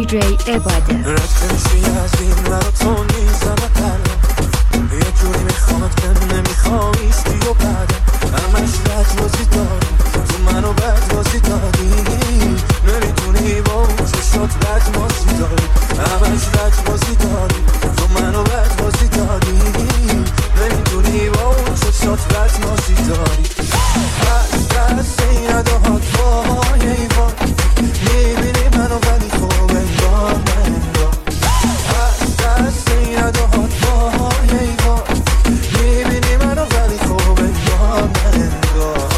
دیجی عباده. رد کنشی از این مراتون میزنه قلبم، یه جوری میخواد که نمیخوایستی و بعدم همش لجبازی داری، تو منو بدبازی دادی، نمیتونی با اون چشات لجبازی داری، همش لجبازی داری، تو منو بدبازی دادی، نمیتونی با اون چشات لجبازی داری. از دست این اداهات وای ایوان، میبینی منو ولی خوب انگار منگار. از دست این اداهات وای ایوان، میبینی منو ولی خوب انگار منگار.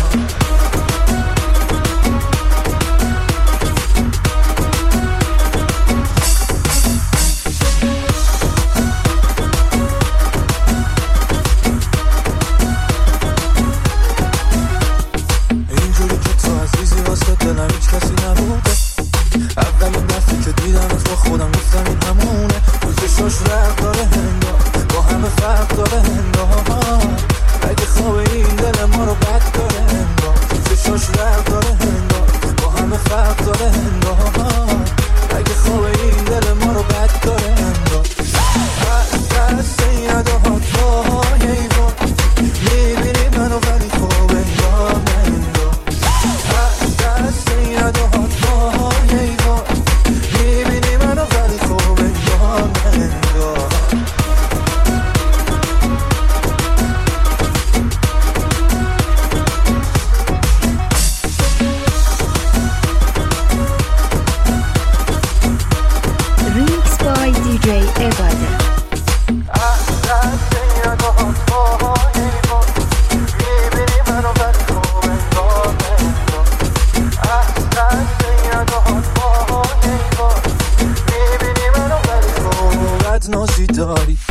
اینجوری که تو عزیزی واسه دلم هیچ کسی نبوده، اولین دفعه که دیدمت با خودم گفتم این همونه، تو چشاش رق داره هنگار، با همه فرق داره هنگار، اگه خواب این دل ما رو بد داره هنگار، تو چشاش رق داره هنگار، با همه فرق داره هنگار، اگه خواب این دل ما رو بد داره هنگار. از دست این اداهات وای ایوان، میبینی منو ولی خوب انگار منگار. از دست این اداهات وای ایوان، میبینی منو ولی خوب انگار منگار. ریکس بای دیجی عباده. از دست این اداهات وای ایوان، میبینی منو ولی خوب انگار منگار. از دست این اداهات وای ایوان، میبینی منو ولی خوب بدنازی داری.